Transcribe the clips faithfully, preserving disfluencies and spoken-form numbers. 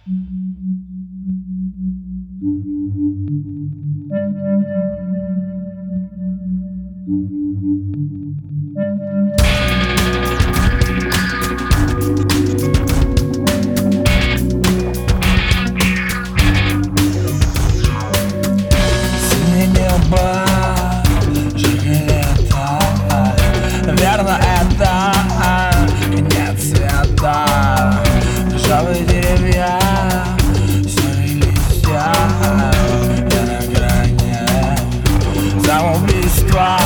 Синее небо, жаркое лето, верно, это конец света. Ржавые деревья, серые листья, я на грани самоубийства.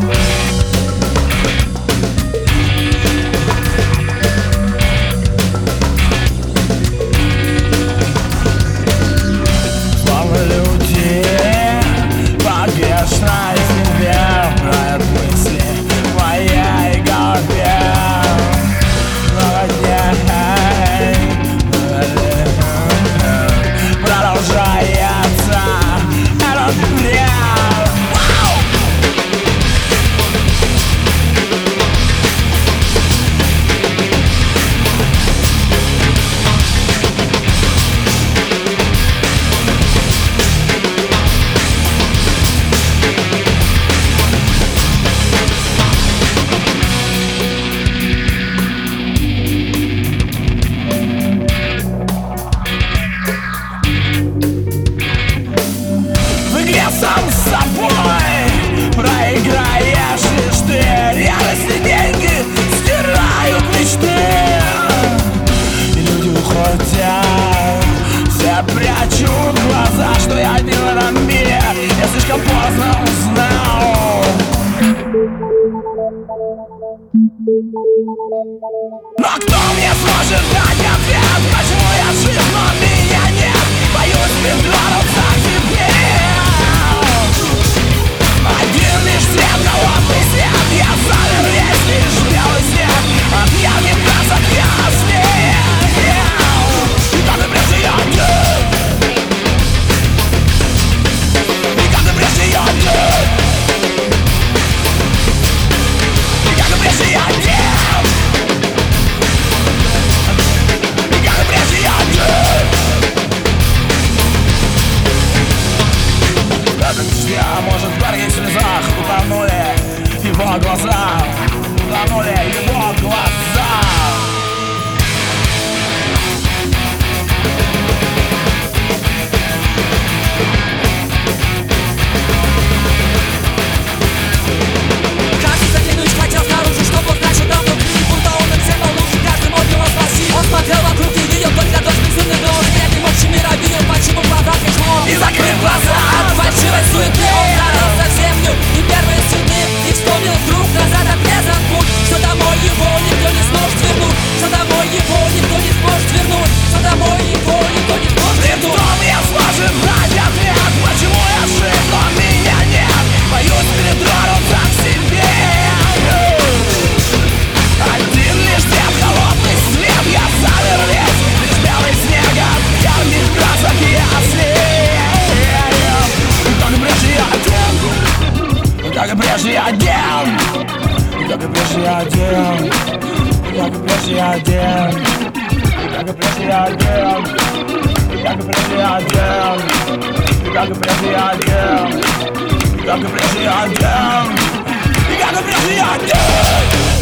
Слава люди, погрешной себе брать мысли в моей голове. Много дней продолжается этот бред. Сам с собой проиграешь лишь ты. Реальность и деньги стирают мечты, и люди уходят, все прячут глаза, что я один в этом мире. Я слишком поздно узнал. Но кто мне сможет дать ответ, почему я жив, но меня нет? Боюсь притронуться к тебе. Один лишь свет, холодный свет, я замер, есть лишь белый снег. От ярких красок я ослеп, и как и прежде я один, и как и прежде я один, и как и прежде я один, и как и прежде я один. Этот дождя, может, в горьких слезах утонули его глаза, утонули его глаза. Каждый заглянуть хотел снаружи, чтобы узнать, что там внутри. Будто он им всем был нужен, каждый мог его спасти. Он смотрел вокруг и видел только дождь безумный дождь. Взгляд не мог мира видел, почему глаза пришло. И закрыв глаза от фальшивой суеты, он зарылся в землю и первые следы. И вспомнил вдруг назад отрезан путь, что домой его никто не сможет вернуть, что домой его никто не сможет вернуть, что домой его никто не сможет вернуть. Кто мне сможет дать ответ, почему я жив, но меня нет? Боюсь притронуться к себе. Один лишь свет, холодный свет, я замер весь, лишь белый снег от ярких красок я ослеп. Как и прежде я один, как и прежде я один, как и прежде я один, как и прежде я один, как и прежде я один, как и прежде я один, как и прежде я один, как и прежде я один, как и прежде я один.